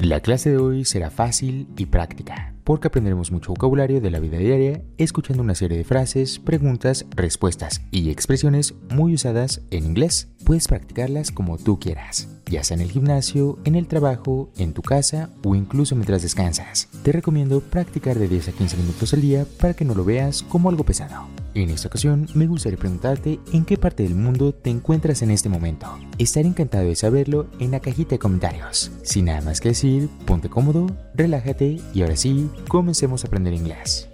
La clase de hoy será fácil y práctica, porque aprenderemos mucho vocabulario de la vida diaria escuchando una serie de frases, preguntas, respuestas y expresiones muy usadas en inglés. Puedes practicarlas como tú quieras, ya sea en el gimnasio, en el trabajo, en tu casa o incluso mientras descansas. Te recomiendo practicar de 10 a 15 minutos al día para que no lo veas como algo pesado. En esta ocasión me gustaría preguntarte en qué parte del mundo te encuentras en este momento. Estaré encantado de saberlo en la cajita de comentarios. Sin nada más que decir, ponte cómodo, relájate y ahora sí, comencemos a aprender inglés.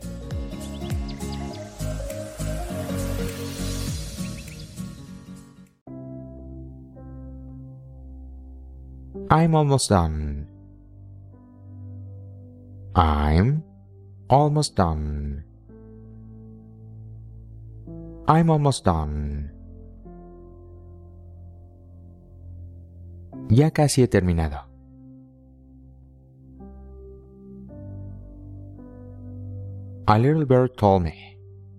I'm almost done. I'm almost done. I'm almost done. Ya casi he terminado. A little bird told me.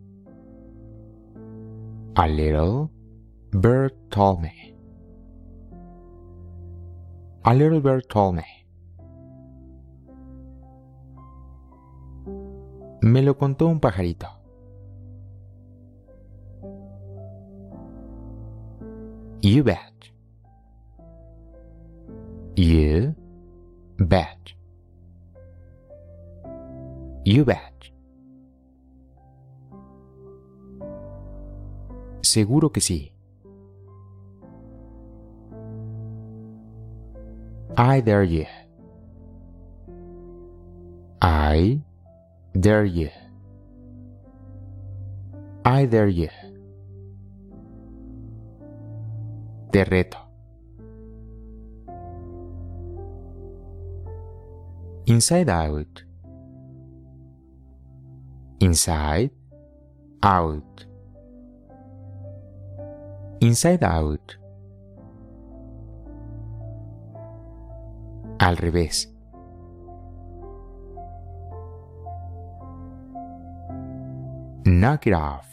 A little bird told me. A little bird told me. Me lo contó un pajarito. You bet. You bet. You bet. Seguro que sí. I dare you. I dare you. I dare you. Te reto. Inside out. Inside out. Inside out. Al revés. Knock it off.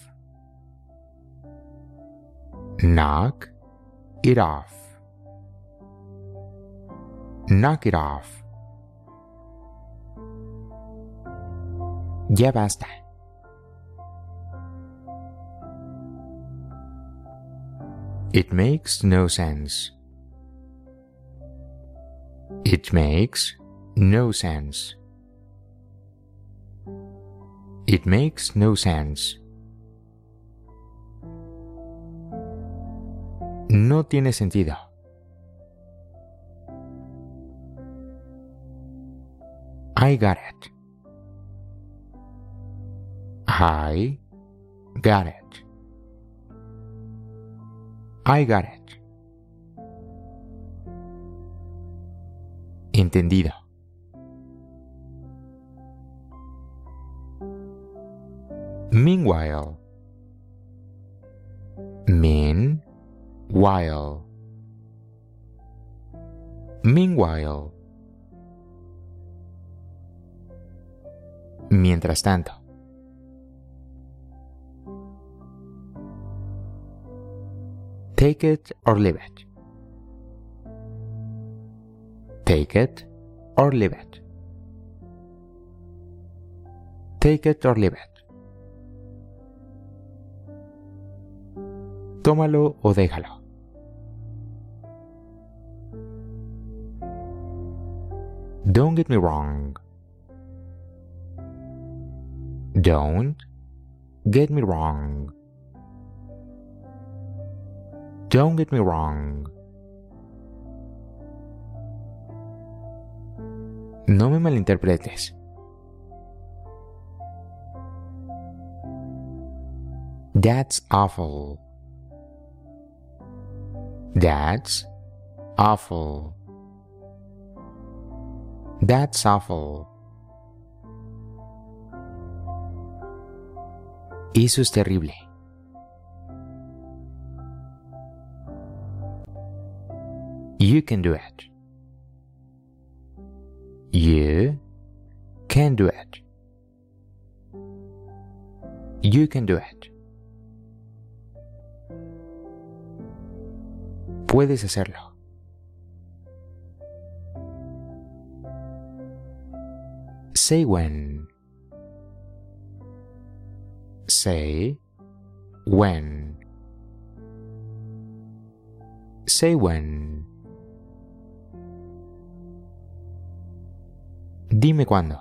Knock it off. Knock it off. Ya basta. It makes no sense. It makes no sense. It makes no sense. No tiene sentido. I got it. I got it. I got it. Entendido. Meanwhile. Meanwhile. Meanwhile. Mientras tanto. Take it or leave it. Take it or leave it. Take it or leave it. Tómalo o déjalo. Don't get me wrong. Don't get me wrong. Don't get me wrong. No me malinterpretes. That's awful. That's awful. That's awful. Eso es terrible. You can do it. You can do it. You can do it. Puedes hacerlo. Say when. Say when. Say when. Dime cuándo.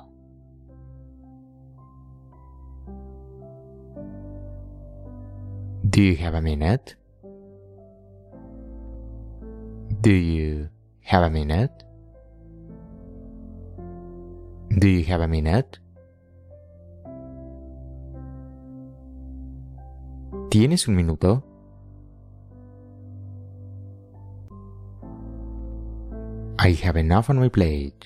Do you have a minute? Do you have a minute? Do you have a minute? ¿Tienes un minuto? I have enough on my plate.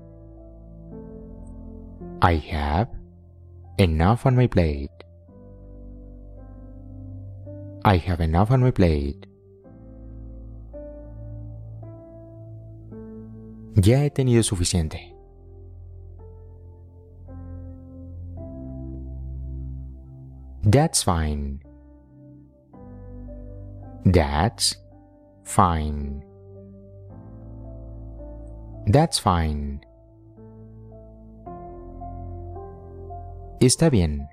I have enough on my plate. I have enough on my plate. Ya he tenido suficiente. That's fine. That's fine. That's fine. Está bien.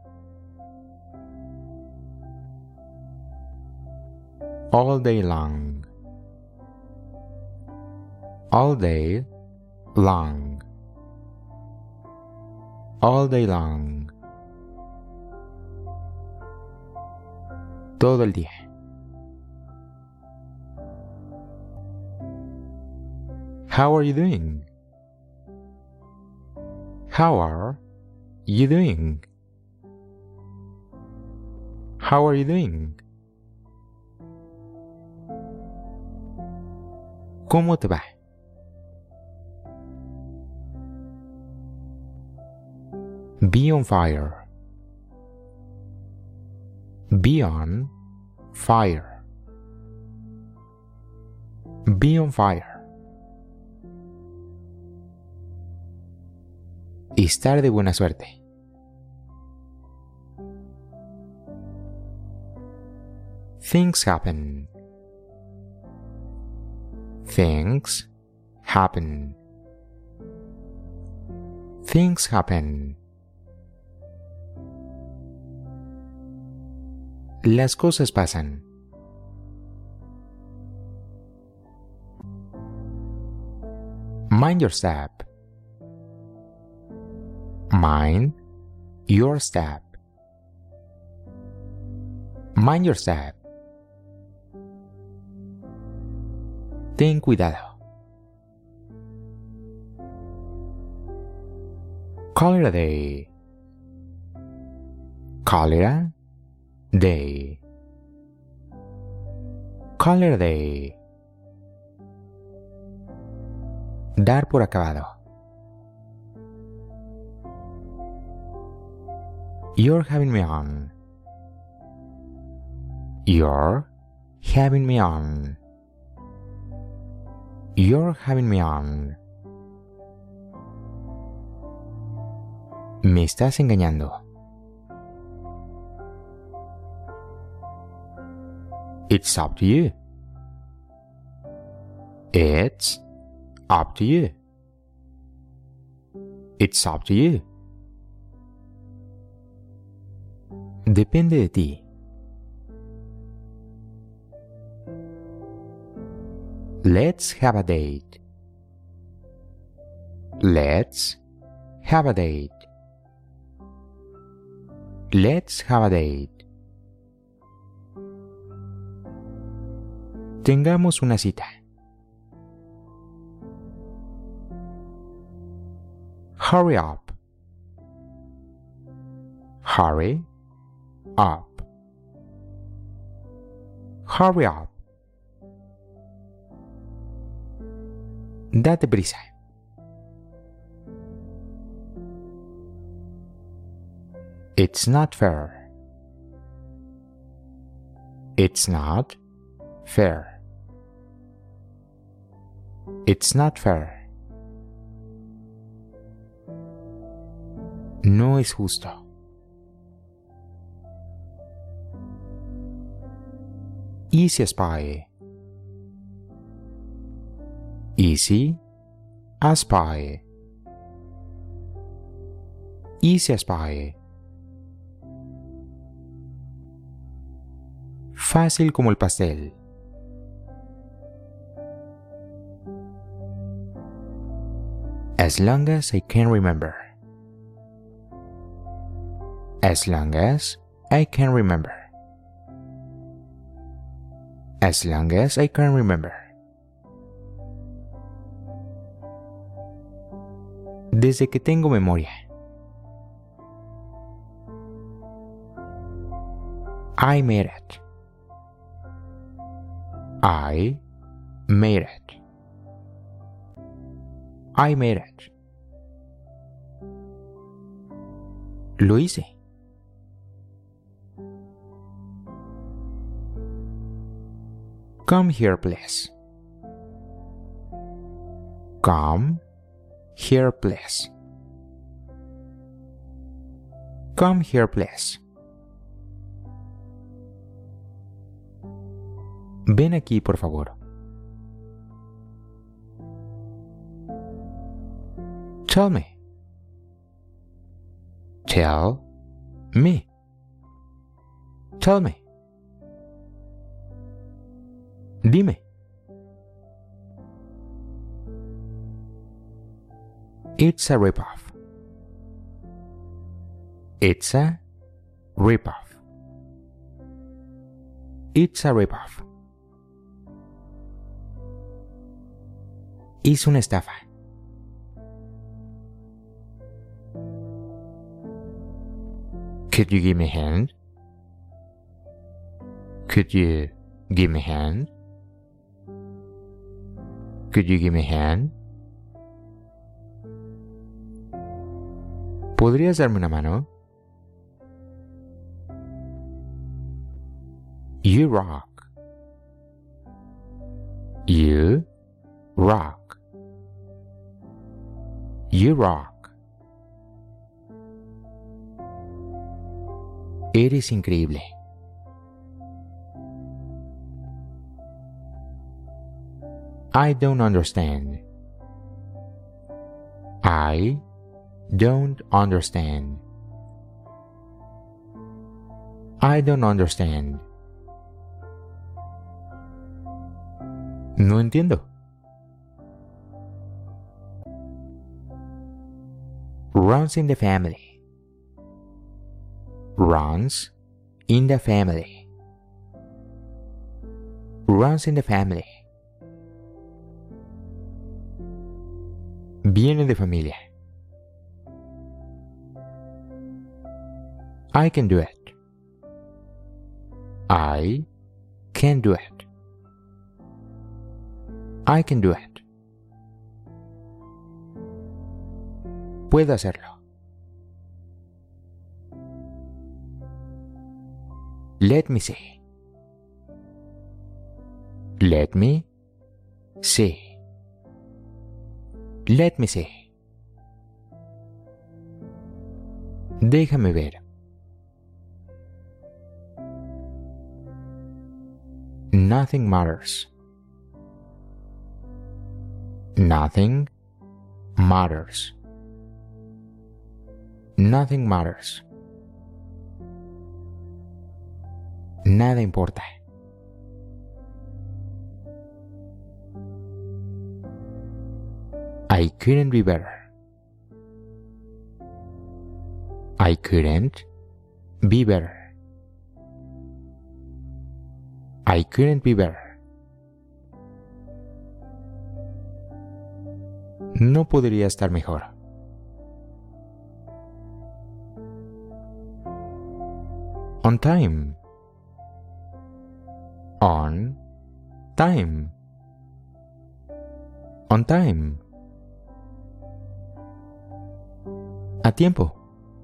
All day long. All day long. All day long. Todo el día. How are you doing? How are you doing? How are you doing? ¿Cómo te va? Be on fire. Be on fire. Be on fire. Estar de buena suerte. Things happen. Things happen. Things happen. Las cosas pasan. Mind your step. Mind your step. Mind your step. Ten cuidado. Call it a day. Call it a day. Call it a day. Dar por acabado. You're having me on. You're having me on. You're having me on. Me estás engañando. It's up to you. It's up to you. It's up to you. Depende de ti. Let's have a date. Let's have a date. Let's have a date. Tengamos una cita. Hurry up. Hurry up. Hurry up. Date prisa. It's not fair. It's not fair. It's not fair. No es justo. Easy as pie. Easy as pie. Easy as pie. Fácil como el pastel. As long as I can remember. As long as I can remember. As long as I can remember. Desde que tengo memoria. I made it. I made it. I made it. Lo hice. Come here, please. Come here, please. Come here, please. Ven aquí, por favor. Tell me. Tell me. Tell me. Dime. It's a ripoff. It's a ripoff. It's a ripoff. Es una estafa. Could you give me a hand? Could you give me a hand? Could you give me a hand? ¿Podrías darme una mano? You rock. You rock. You rock. Eres increíble. I don't understand. I don't understand. I don't understand. No entiendo. Runs in the family. Runs in the family. Runs in the family. Viene de familia. I can do it. I can do it. I can do it. Puedo hacerlo. Let me see. Let me see. Let me see. Déjame ver. Nothing matters. Nothing matters. Nothing matters. Nada importa. I couldn't be better. I couldn't be better. I couldn't be better. No podría estar mejor. On time. On time. On time. A tiempo.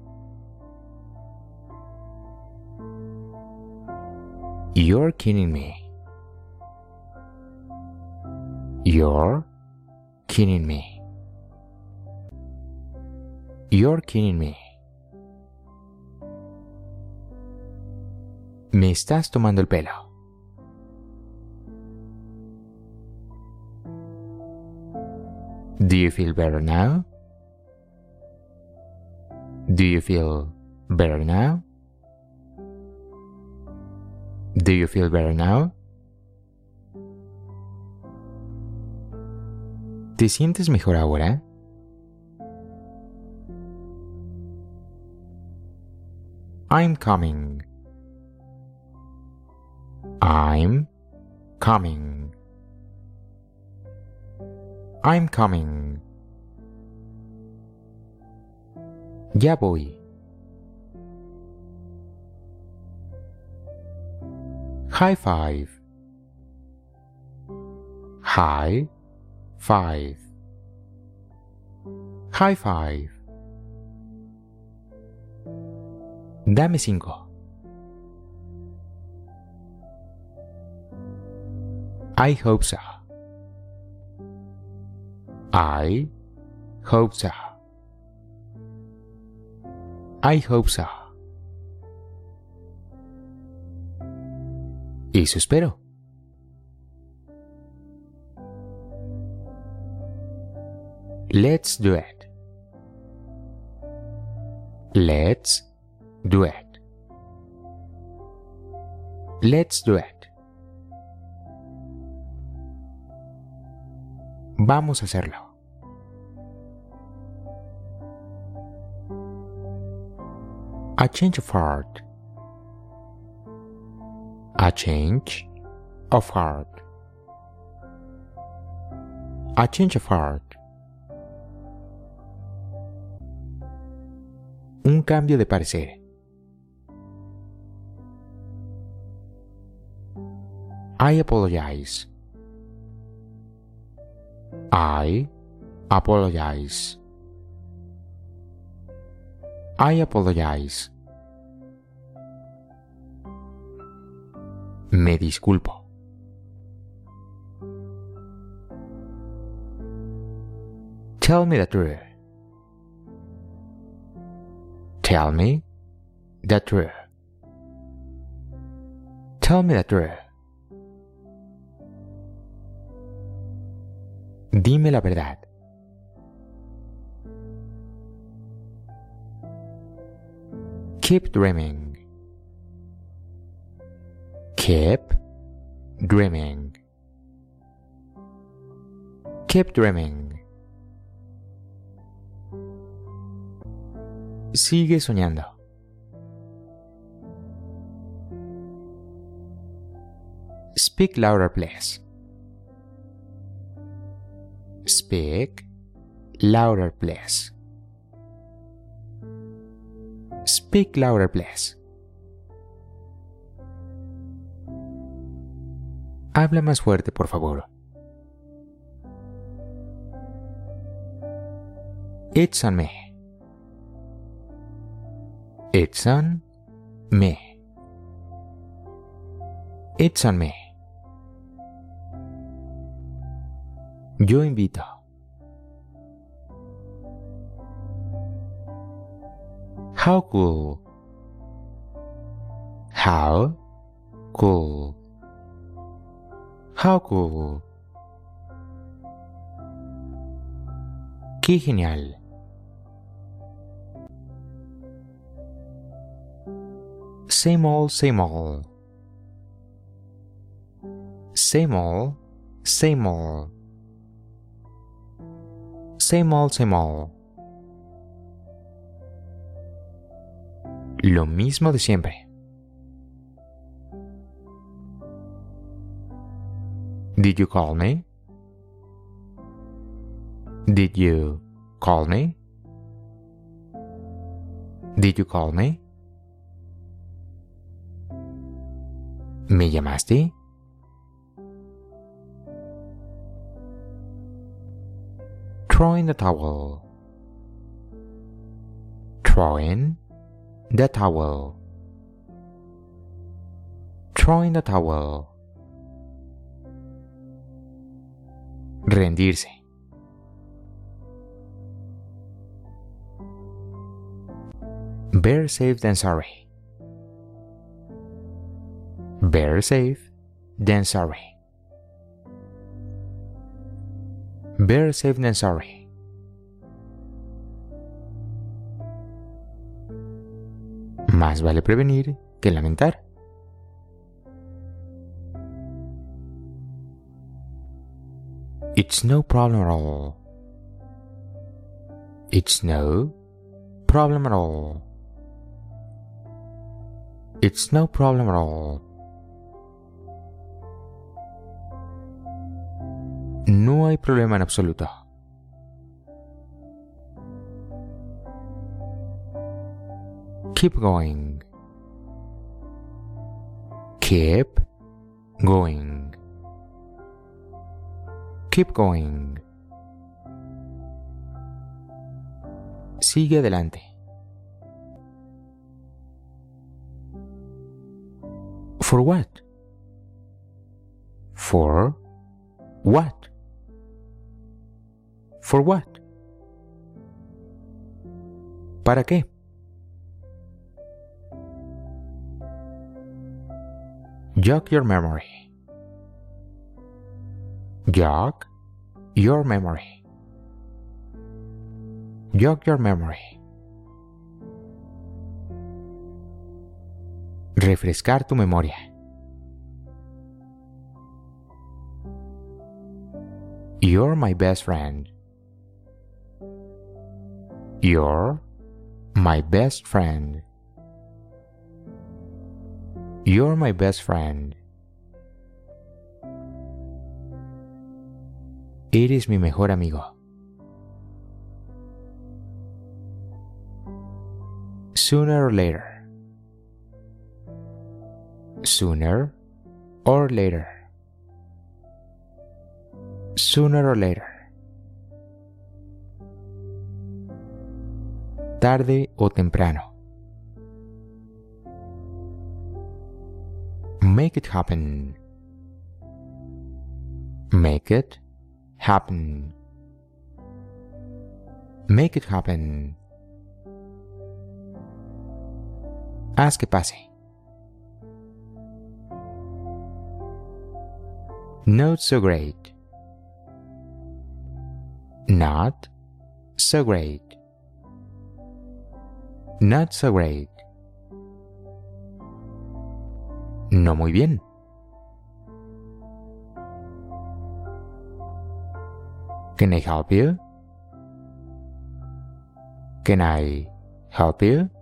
You're kidding me. You're kidding me. You're kidding me. Me estás tomando el pelo. Do you feel better now? Do you feel better now? Do you feel better now? ¿Te sientes mejor ahora? I'm coming. I'm coming. I'm coming. Ya voy. High five. High five. High five. Dame 5. I hope so. I hope so. I hope so. Eso espero. Let's do it. Let's do it. Let's do it. Vamos a hacerlo. A change of heart. A change of heart. A change of heart. Un cambio de parecer. I apologize. I apologize. I apologize. Me disculpo. Tell me the truth. Tell me the truth. Tell me the truth. Dime la verdad. Keep dreaming. Keep dreaming. Keep dreaming. Sigue soñando. Speak louder, please. Speak louder, please. Speak louder, please. Habla más fuerte, por favor. It's on me. It's on me. It's on me. Yo invito. How cool. How cool. How cool. Qué genial. Same old, same old. Same old, same old. Same old, same old. Lo mismo de siempre. Did you call me? Did you call me? Did you call me? ¿Me llamaste? Throw in the towel. Throw in the towel. Throw in the towel. Rendirse. Better safe than sorry. Better safe than sorry. Better safe than sorry. Más vale prevenir que lamentar. It's no problem at all. It's no problem at all. It's no problem at all. No hay problema en absoluto. Keep going. Keep going. Keep going. Sigue adelante. For what? For what? For what? ¿Para qué? Jog your memory. Jog your memory. Jog your memory. Refrescar tu memoria. You're my best friend. You're my best friend. You're my best friend. Eres mi mejor amigo. Sooner or later. Sooner or later. Sooner or later. Tarde o temprano. Make it happen. Make it happen. Make it happen. Haz que pase. Not so great. Not so great. Not so great. No muy bien. Can I help you? Can I help you?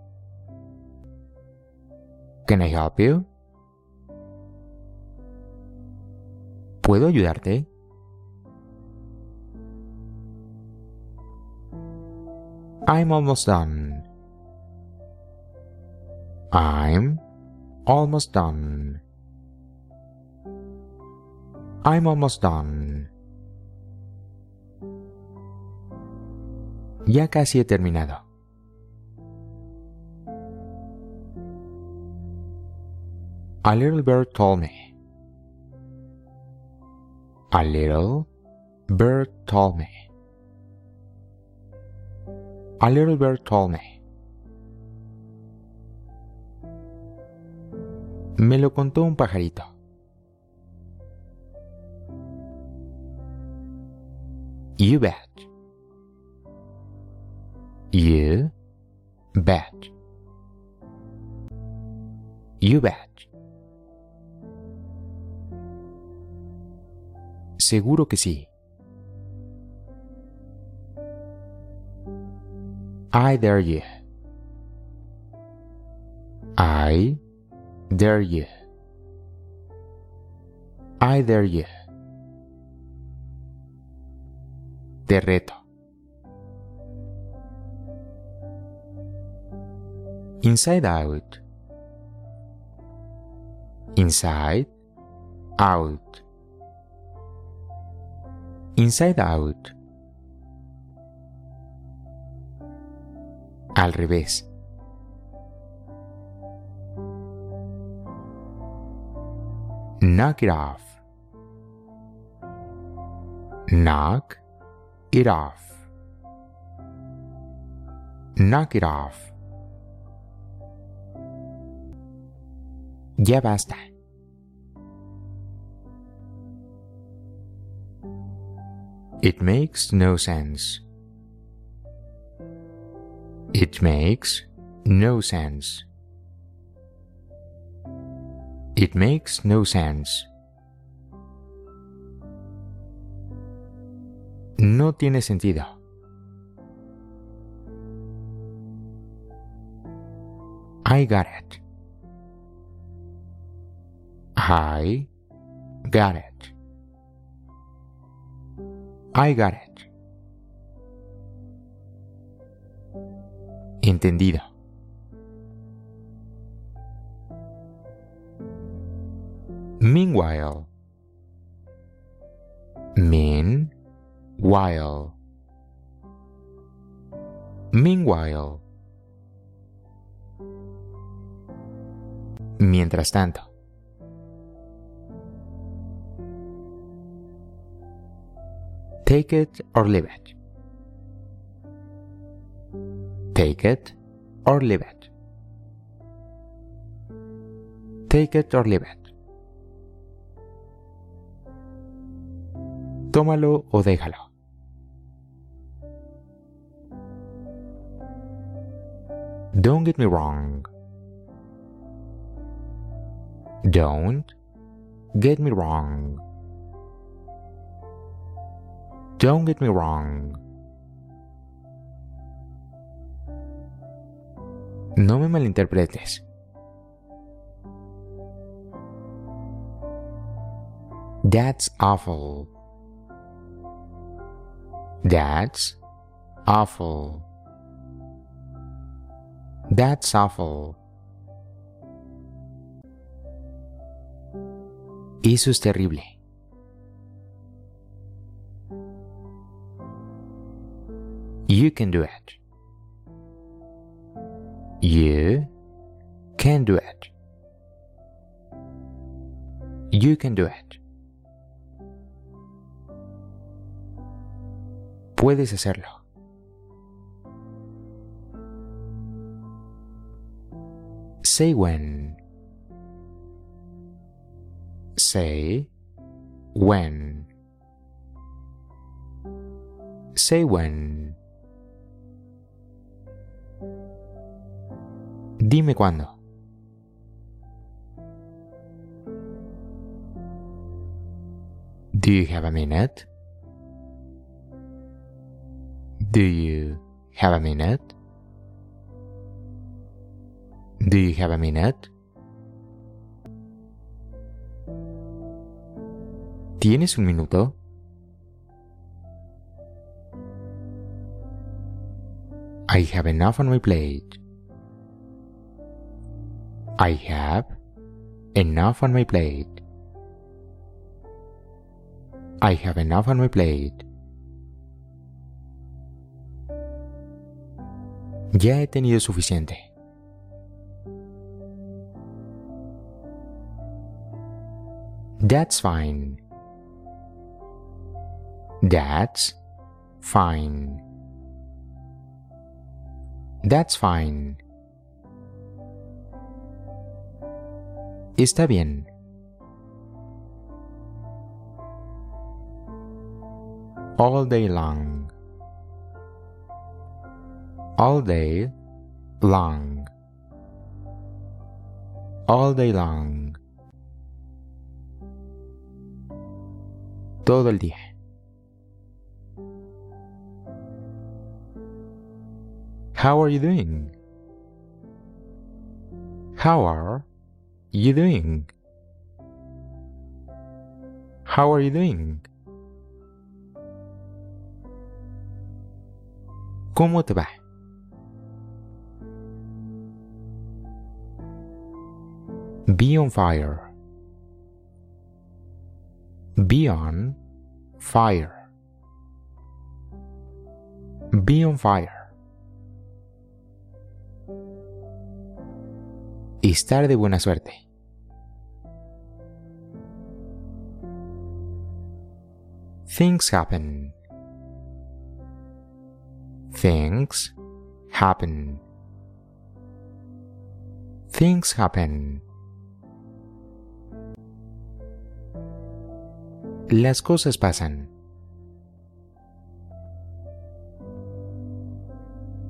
Can I help you? ¿Puedo ayudarte? I'm almost done. I'm almost done. I'm almost done. Ya casi he terminado. A little bird told me. A little bird told me. A little bird told me. Me lo contó un pajarito. You bet. You bet. You bet. Seguro que sí. I dare you. I dare you. I dare you. Te reto. Inside out. Inside out. Inside out. Al revés. Knock it off. Knock it off. Knock it off. Ya basta. It makes no sense. It makes no sense. It makes no sense. No tiene sentido. I got it. I got it. I got it. Entendido. Meanwhile. Meanwhile. Meanwhile. Mientras tanto. Take it or leave it. Take it or leave it. Take it or leave it. Tómalo o déjalo. Don't get me wrong. Don't get me wrong. Don't get me wrong. No me malinterpretes. That's awful. That's awful. That's awful. Eso es terrible. You can do it. You can do it. You can do it. Puedes hacerlo. Say when. Say when. Say when. Dime cuándo. Do you have a minute? Do you have a minute? Do you have a minute? ¿Tienes un minuto? I have enough on my plate. I have enough on my plate. I have enough on my plate. Ya he tenido suficiente. That's fine. That's fine. That's fine. Está bien. All day long. All day long. All day long. Todo el día. How are you doing? How are you doing? How are you doing? ¿Cómo te va? Be on fire. Be on fire. Be on fire. Estar de buena suerte. Things happen. Things happen. Things happen. Las cosas pasan.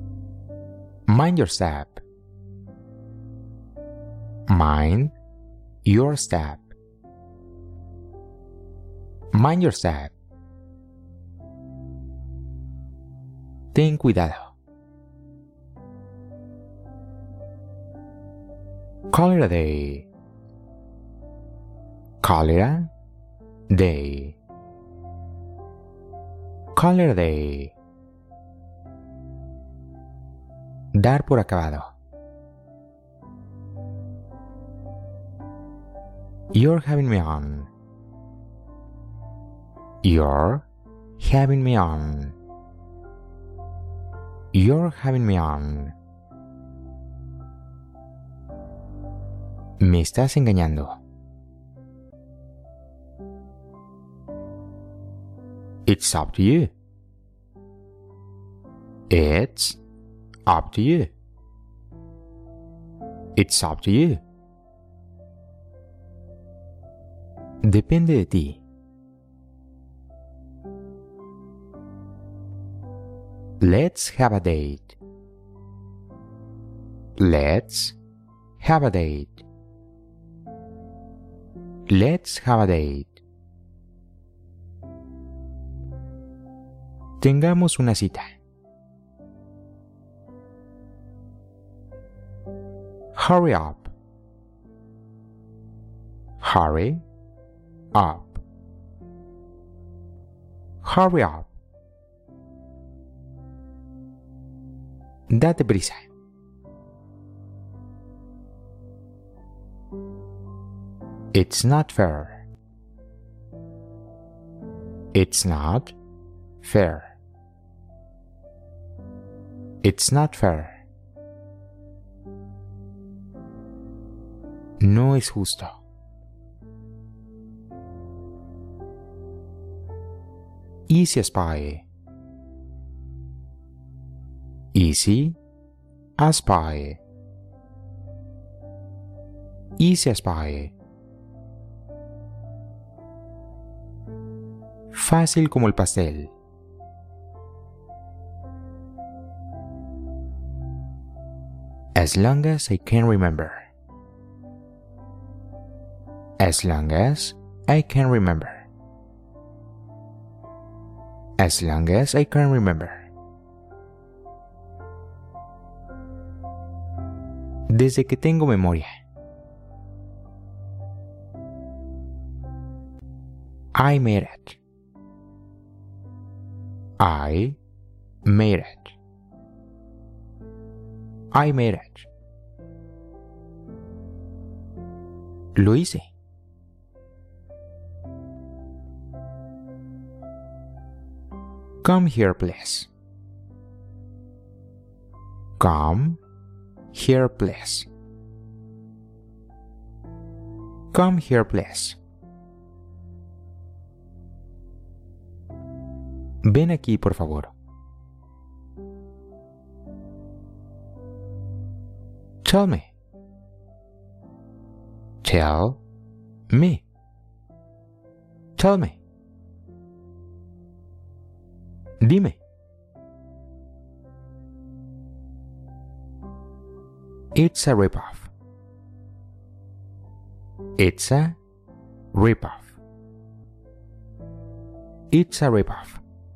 Mind your step. Mind Your step. Mind your step. Ten cuidado. Cholera day. Cholera day. Cholera day. Dar por acabado. You're having me on. You're having me on. You're having me on. Me estás engañando. It's up to you. It's up to you. It's up to you. Depende de ti. Let's have a date. Let's have a date. Let's have a date. Tengamos una cita. Hurry up. Hurry up. Hurry up. Date prisa. It's not fair. It's not fair. It's not fair. No es justo. Easy as pie. Easy as pie. Easy as pie. Fácil como el pastel. As long as I can remember. As long as I can remember. As long as I can remember. Desde que tengo memoria. I made it. I made it. I made it. Lo hice. Come here, please. Come here, please. Come here, please. Ven aquí, por favor. Tell me. Tell me. Tell me. Dime. It's a ripoff. It's a ripoff. It's a ripoff.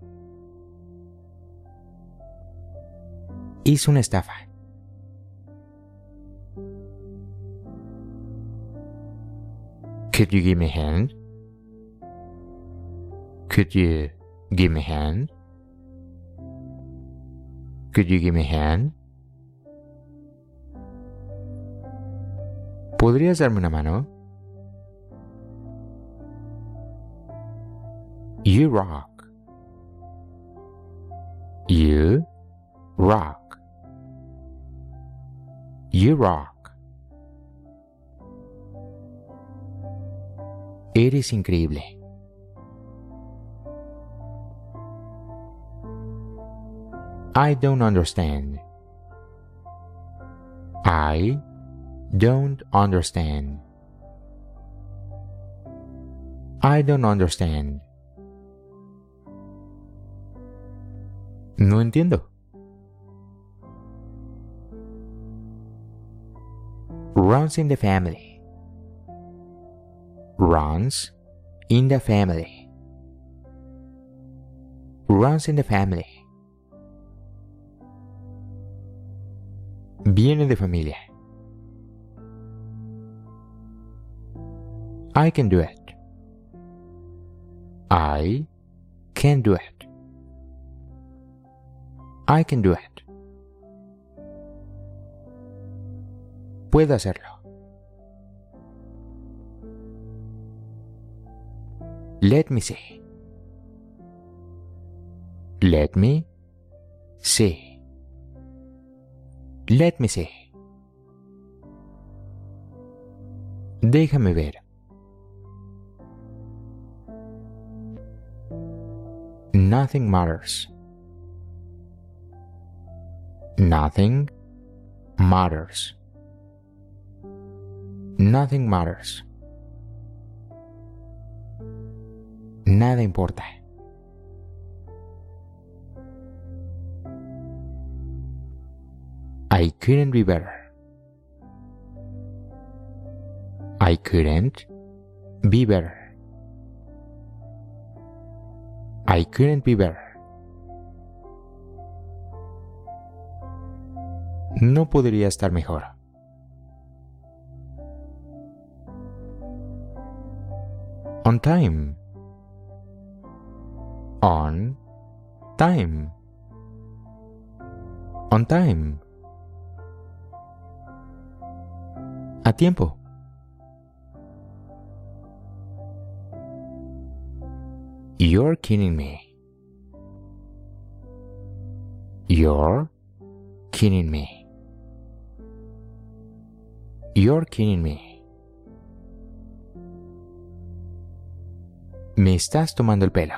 Es una estafa. Could you give me a hand? Could you give me a hand? Could you give me a hand? ¿Podrías darme una mano? You rock. You rock. You rock. Eres increíble. I don't understand. I don't understand. I don't understand. No entiendo. Runs in the family. runs in the family. Runs in the family. Viene de familia. I can do it. I can do it. I can do it. Puedo hacerlo. Let me see. Let me see. Let me see. Déjame ver. Nothing matters. Nothing matters. Nothing matters. Nada importa. I couldn't be better. I couldn't be better. I couldn't be better. No podría estar mejor. On time. On time. On time. A tiempo. You're kidding me. You're kidding me. You're kidding me. Me estás tomando el pelo.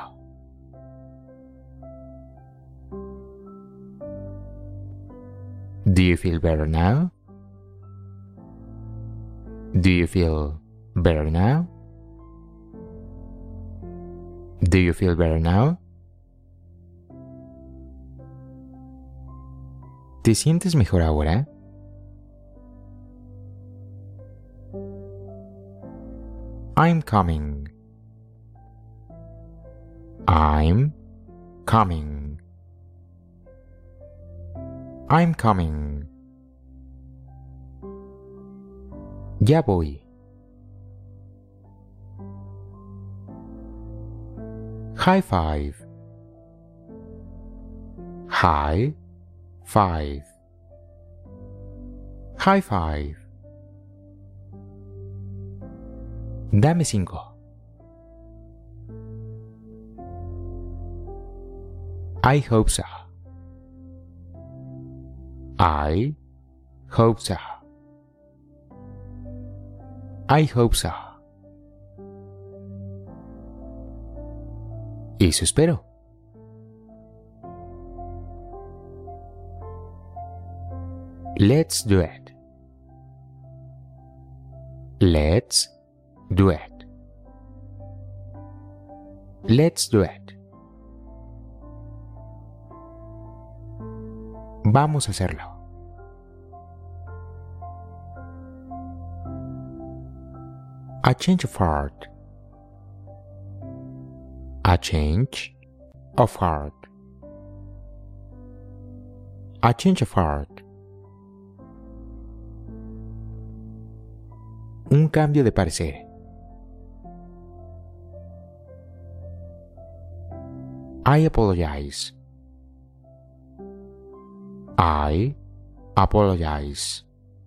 Do you feel better now? Do you feel better now? Do you feel better now? ¿Te sientes mejor ahora? I'm coming. I'm coming. I'm coming. Ya voy. High five. High five. High five. Dame 5. I hope so. I hope so. I hope so. Eso espero. Let's do it. Let's do it. Let's do it. Vamos a hacerlo. A change of heart. A change of heart. A change of heart. Un cambio de parecer. I apologize. I apologize.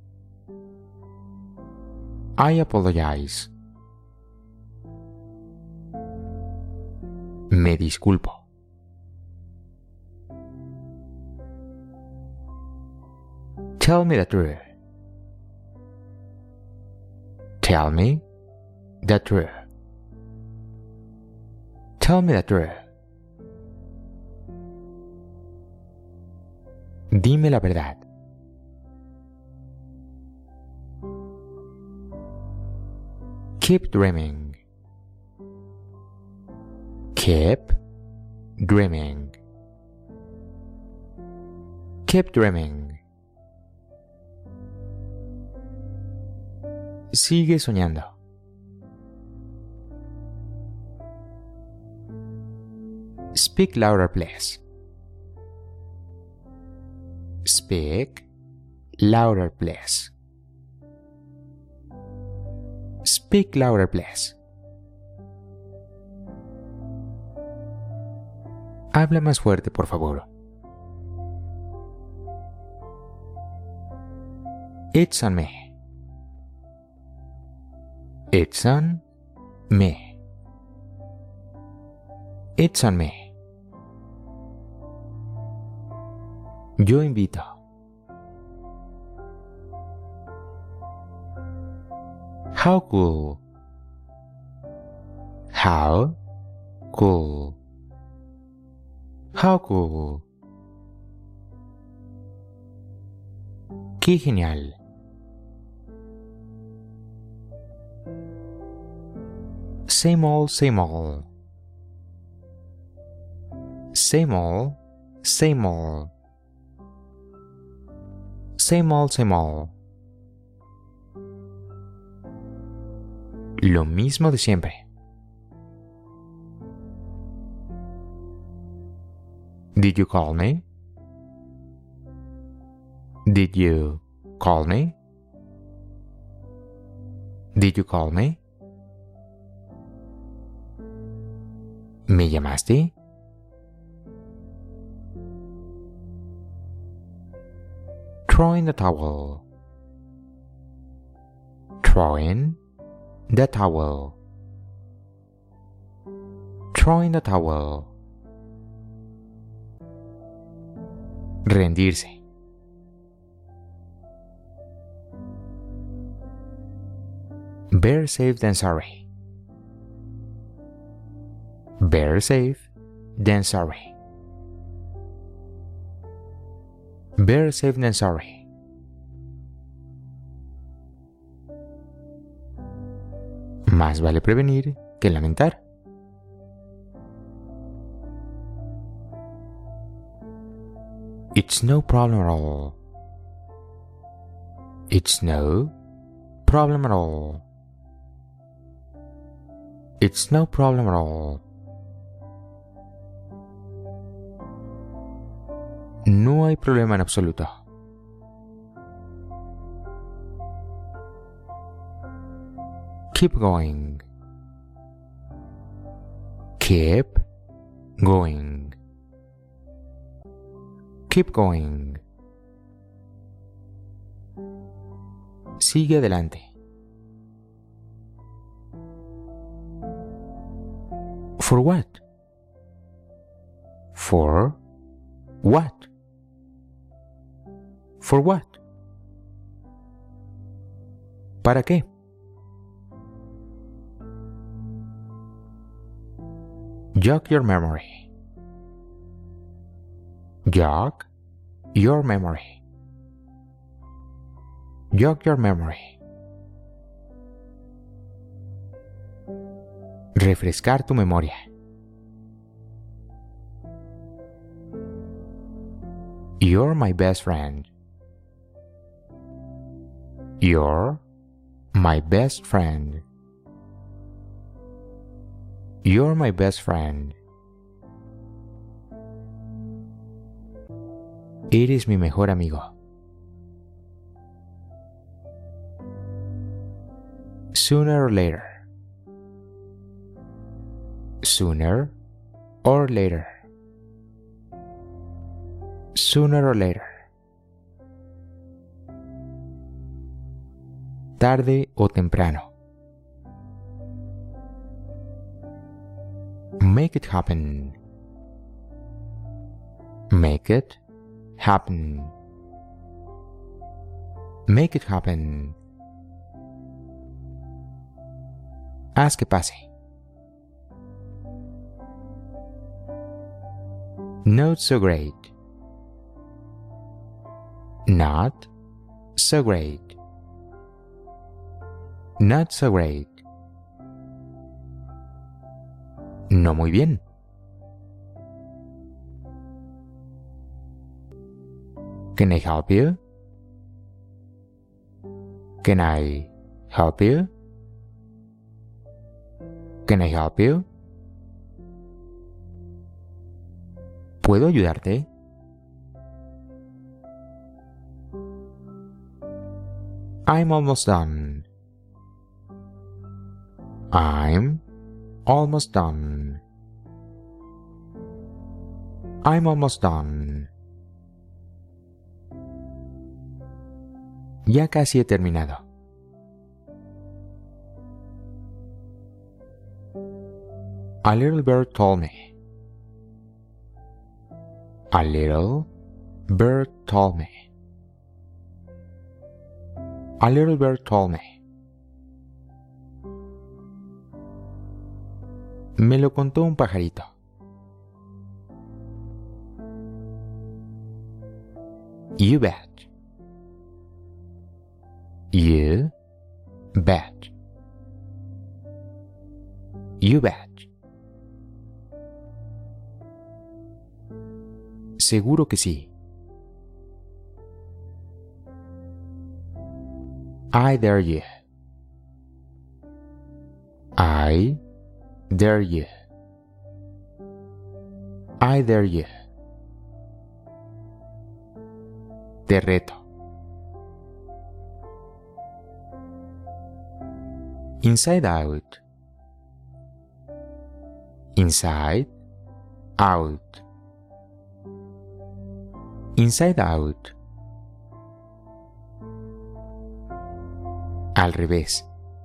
I apologize. Me disculpo. Tell me the truth. Tell me the truth. Tell me the truth. Dime la verdad. Keep dreaming. Keep dreaming. Keep dreaming. Sigue soñando. Speak louder, please. Speak louder, please. Speak louder, please. Habla más fuerte, por favor. It's on me. It's on me. It's on me. Yo invito. How cool. How cool. How cool. Qué genial. Same old, same old. Same old, same old. Same old, same old. Lo mismo de siempre. Did you call me? Did you call me? Did you call me? ¿Me llamaste? Throwing the towel. Throwing the towel. Throwing the towel. Rendirse. Better safe than sorry. Better safe than sorry. Better safe than sorry. Más vale prevenir que lamentar. It's no problem at all. It's no problem at all. It's no problem at all. No hay problema en absoluto. Keep going. Keep going. Keep going. Sigue adelante. For what? For what? For what? ¿Para qué? Jog your memory. Jog your memory. Jog your memory. Refrescar tu memoria. You're my best friend. You're my best friend. You're my best friend. Eres mi mejor amigo. Sooner or later. Sooner or later. Sooner or later. Tarde o temprano. Make it happen. Make it happen. Make it happen. Haz que pase. Not so great. Not so great. Not so great. No muy bien. Can I help you? Can I help you? Can I help you? ¿Puedo ayudarte? I'm almost done. I'm almost done. I'm almost done. Ya casi he terminado. A little bird told me. A little bird told me. A little bird told me. Me lo contó un pajarito. You bet. You bet. You bet. Seguro que sí. I dare you. I dare you. I dare you. Te reto. Inside out. Inside out. Inside out. Al revés.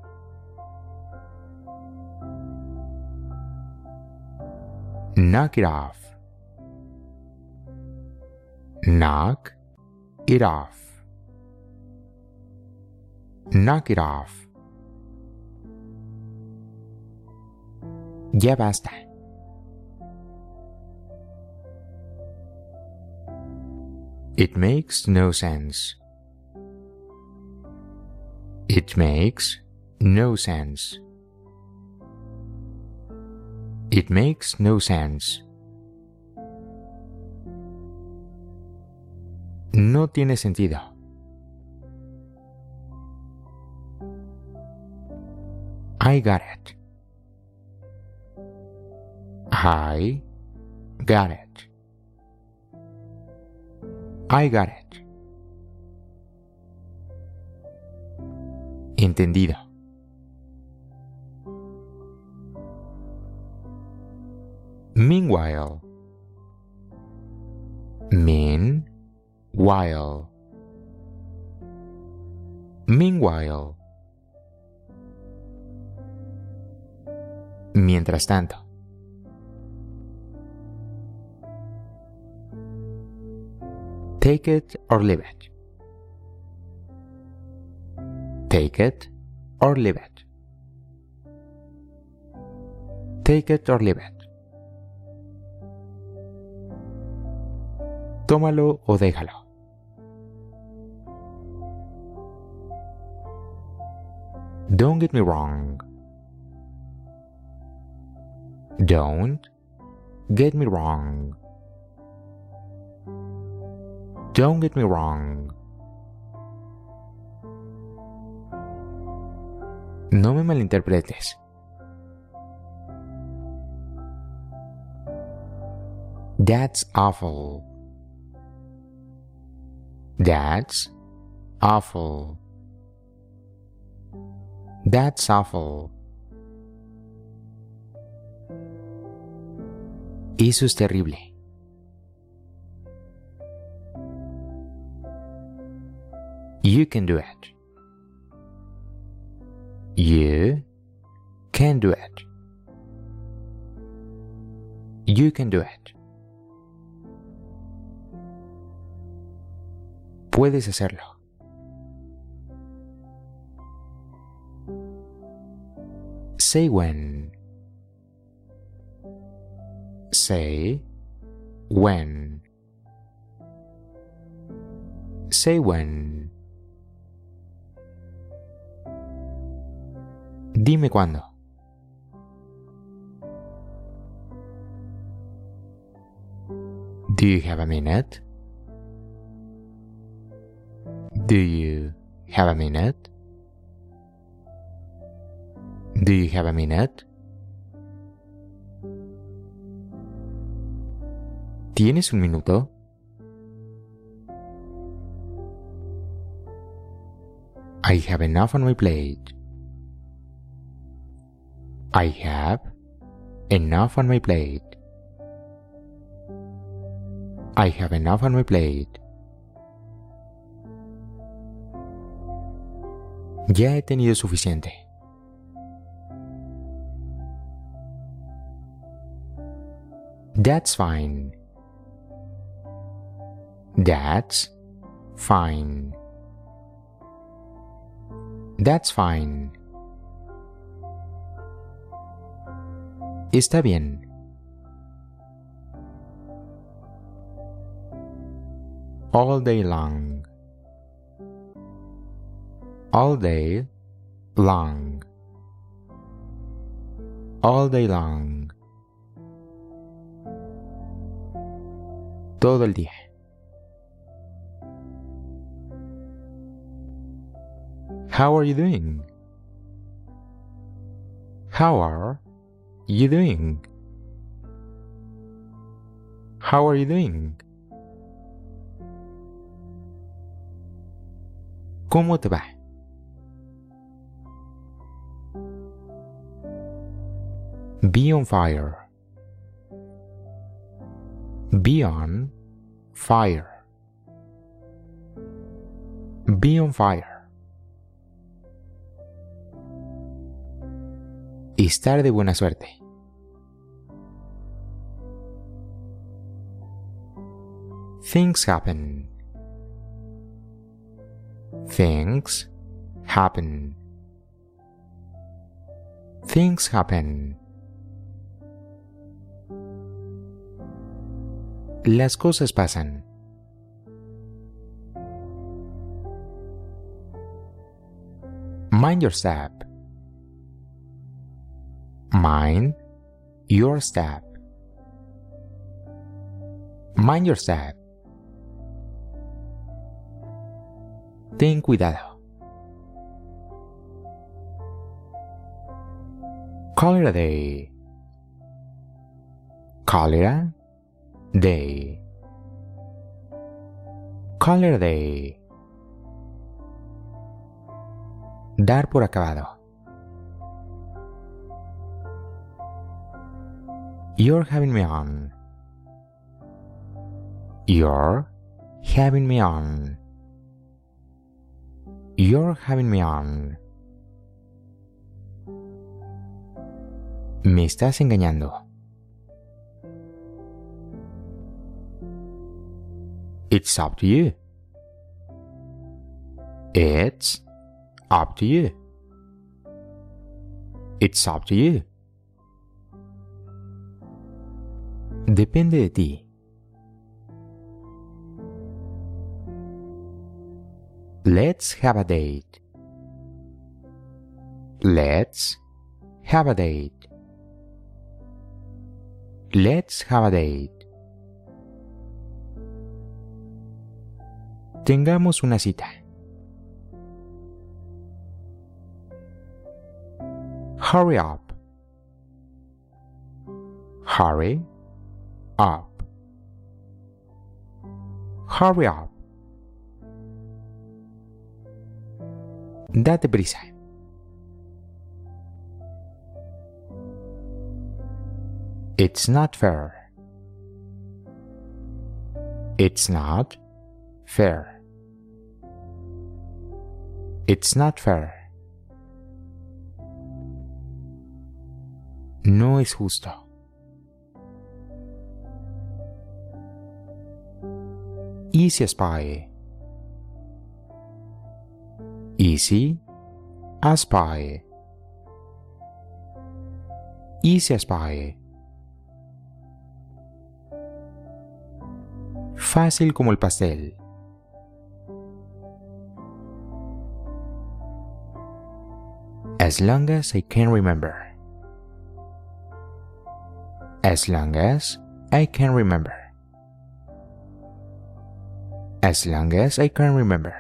Knock it off. Knock it off. Knock it off. Ya basta. It makes no sense. It makes no sense. It makes no sense. No tiene sentido. I got it. I got it. I got it. Entendido. Meanwhile. Meanwhile. Meanwhile. Mientras tanto. Take it or leave it. Take it or leave it. Take it or leave it. Tómalo o déjalo. Don't get me wrong. Don't get me wrong. Don't get me wrong. No me malinterpretes. That's awful. That's awful. That's awful. Eso es terrible. You can do it. You can do it. You can do it. Puedes hacerlo. Say when. Say when. Say when. Dime cuándo. Do you have a minute? Do you have a minute? Do you have a minute? ¿Tienes un minuto? I have enough on my plate. I have enough on my plate. I have enough on my plate. Ya he tenido suficiente. That's fine. That's fine. That's fine. Está bien. All day long. All day long. All day long. Todo el día. How are you doing? How are you doing? How are you doing? ¿Cómo te va? Be on fire. Be on fire. Be on fire. Estar de buena suerte. Things happen. Things happen. Things happen. Las cosas pasan. Mind your step. Mind your step. Mind your step. Ten cuidado. Call it a day. Call it a day. Call it a day. Dar por acabado. You're having me on. You're having me on. You're having me on. Me estás engañando. It's up to you. It's up to you. It's up to you. Depende de ti. Let's have a date. Let's have a date. Let's have a date. Tengamos una cita. Hurry up. Hurry up. Hurry up. Date prisa. It's not fair. It's not fair. It's not fair. No es justo. Easy as pie. Easy as pie. Easy as pie. Fácil como el pastel. As long as I can remember. As long as I can remember. As long as I can remember.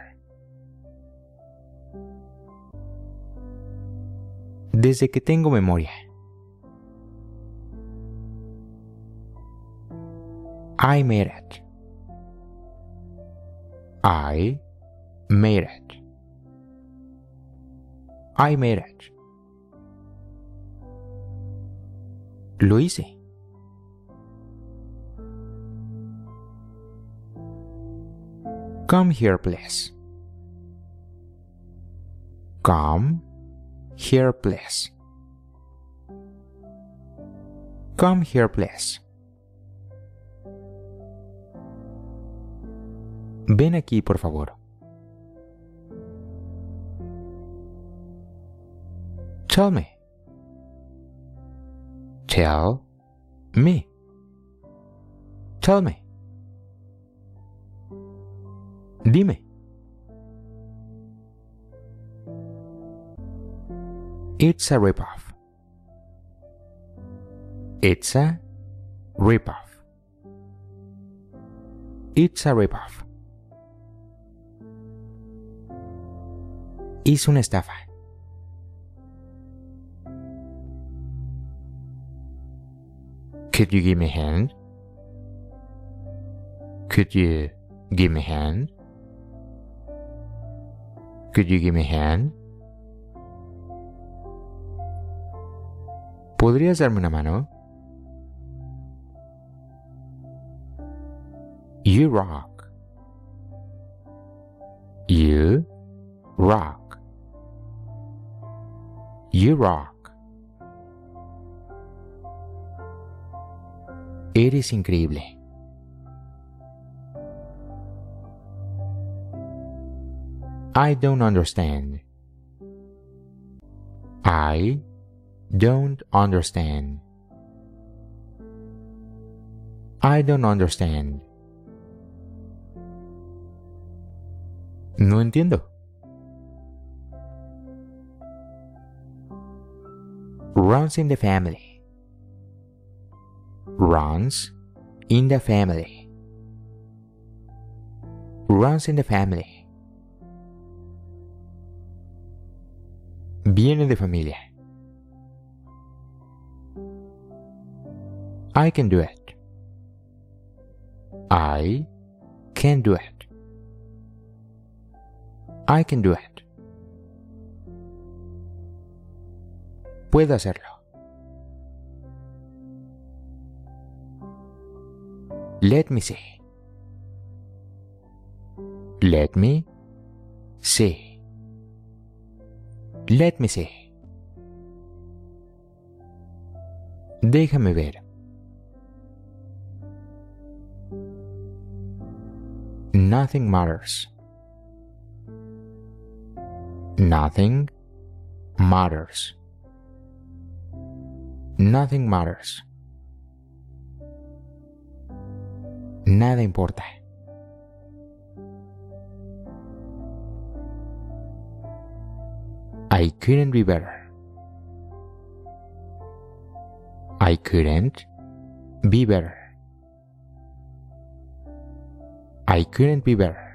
Desde que tengo memoria. I made it. I made it. I made it. Lo hice. Come here, please. Come here, please. Come here, please. Ven aquí, por favor. Tell me. Tell me. Tell me. Dime. It's a ripoff. It's a ripoff. It's a ripoff. Es una estafa. Could you give me a hand? Could you give me a hand? Could you give me a hand? ¿Podrías darme una mano? You rock. You rock. You rock. Eres increíble. I don't understand. I don't understand. I don't understand. No entiendo. Runs in the family. Runs in the family. Runs in the family. Viene de familia. I can do it. I can do it. I can do it. Puedo hacerlo. Let me see. Let me see. Let me see. Déjame ver. Nothing matters. Nothing matters. Nothing matters. Nada importa. I couldn't be better. I couldn't be better. I couldn't be better.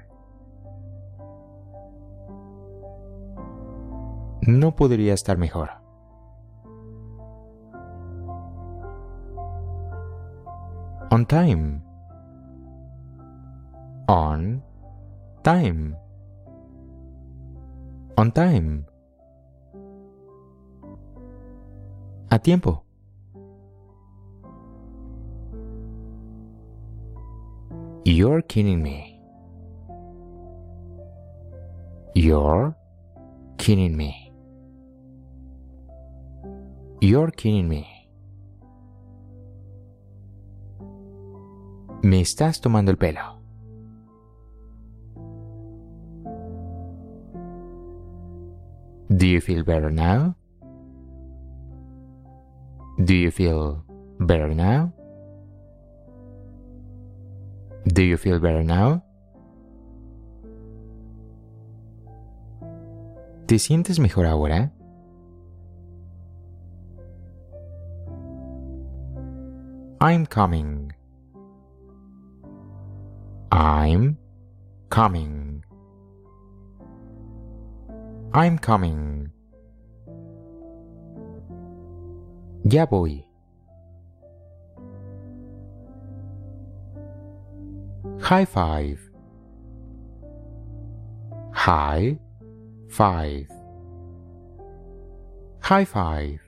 No podría estar mejor. On time. On time. On time. A tiempo. You're kidding me. You're kidding me. You're kidding me. Me estás tomando el pelo. Do you feel better now? Do you feel better now? Do you feel better now? ¿Te sientes mejor ahora? I'm coming. I'm coming. I'm coming. Ya voy. High five. High five. High five.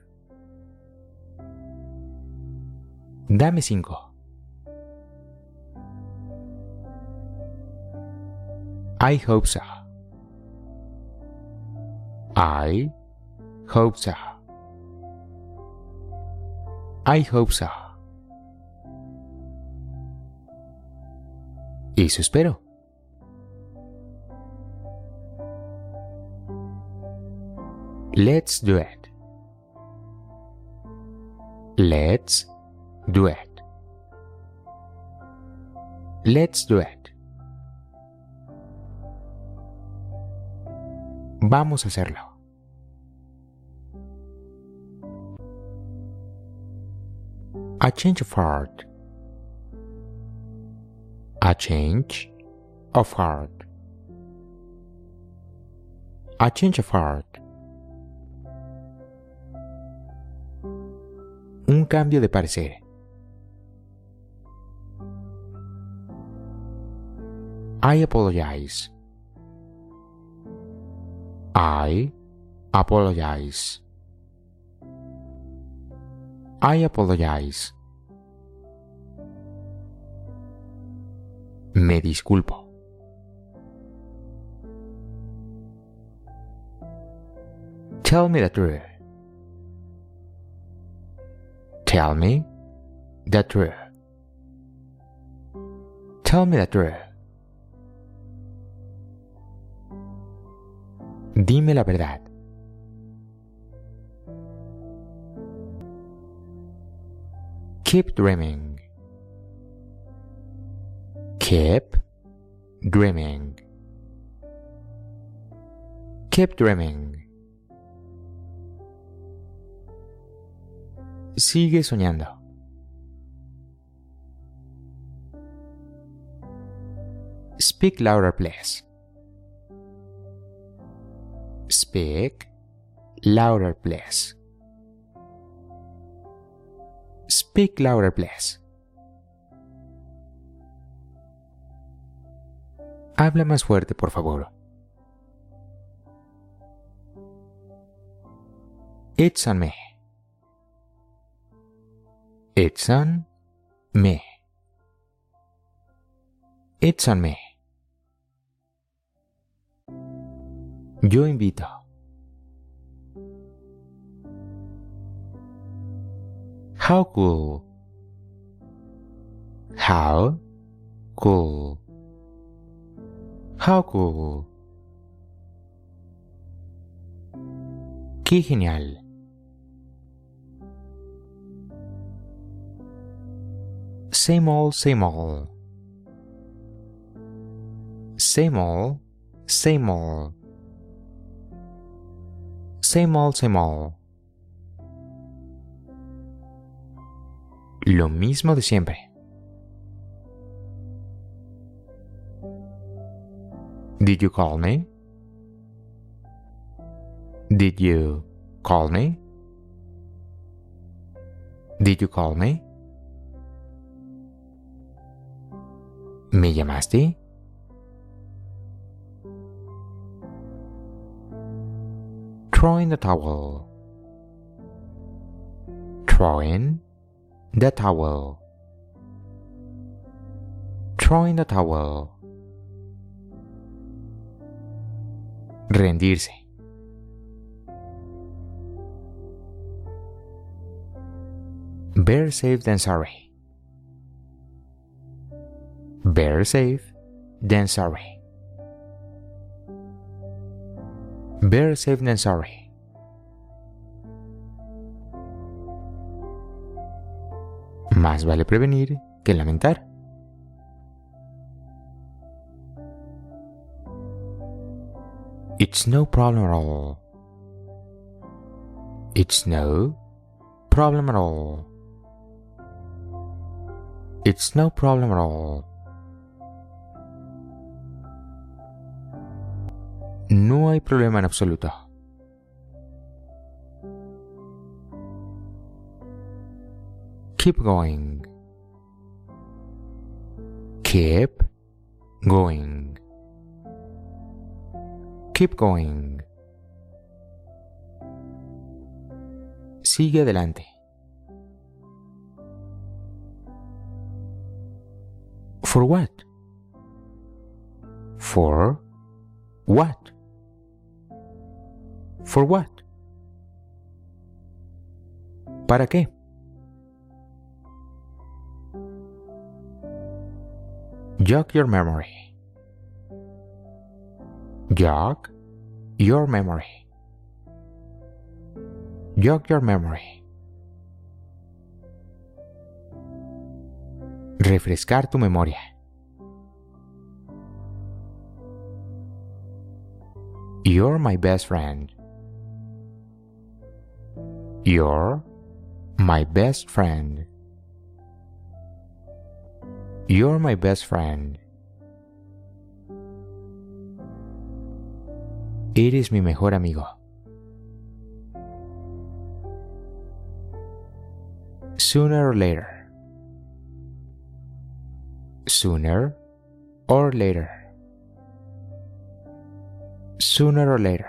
Dame 5. I hope so. I hope so. I hope so. Eso espero. Let's do it. Let's do it. Let's do it. Vamos a hacerlo. A change of heart. A change of heart. A change of heart. Un cambio de parecer. I apologize. I apologize. I apologize. Me disculpo. Tell me the truth. Tell me the truth. Tell me the truth. Dime la verdad. Keep dreaming. Keep dreaming. Keep dreaming. Sigue soñando. Speak louder, please. Speak louder, please. Speak louder, please. Habla más fuerte, por favor. It's on me. It's on me. It's on me. Yo invito. How cool. How cool. How cool. Qué genial. Same old, same old. Same old, same old. Same old, same old. Lo mismo de siempre. Did you call me? Did you call me? Did you call me? ¿Me llamaste? Throw in the towel. Throw in the towel. Throw in the towel. Rendirse. Better safe than sorry. Better safe than sorry. Better safe than sorry. Más vale prevenir que lamentar. It's no problem at all. It's no problem at all. It's no problem at all. No hay problema en absoluto. Keep going. Keep Going. Keep going. Sigue adelante. For what? For what? For what? ¿Para qué? Jog your memory. Jog your memory. Jog your memory. Refrescar tu memoria. You're my best friend. You're my best friend. You're my best friend. Eres mi mejor amigo. Sooner or later. Sooner or later. Sooner or later.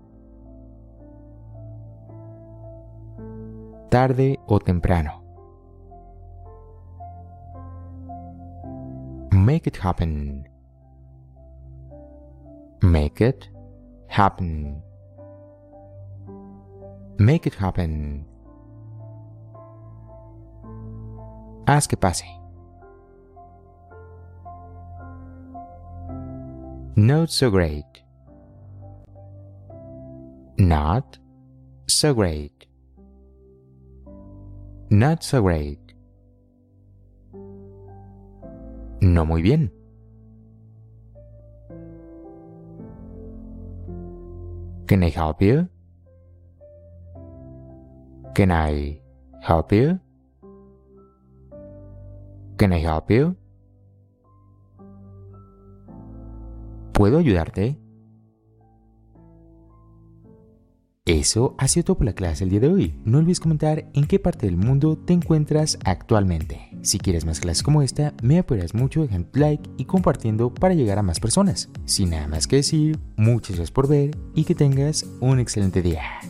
Tarde o temprano. Make it happen. Make it happen. Make it happen. Haz que pase. Not so great. Not so great. Not so great. No muy bien. Can I help you? Can I help you? Can I help you? ¿Puedo ayudarte? Eso ha sido todo por la clase el día de hoy. No olvides comentar en qué parte del mundo te encuentras actualmente. Si quieres más clases como esta, me apoyarás mucho dejando tu like y compartiendo para llegar a más personas. Sin nada más que decir, muchas gracias por ver y que tengas un excelente día.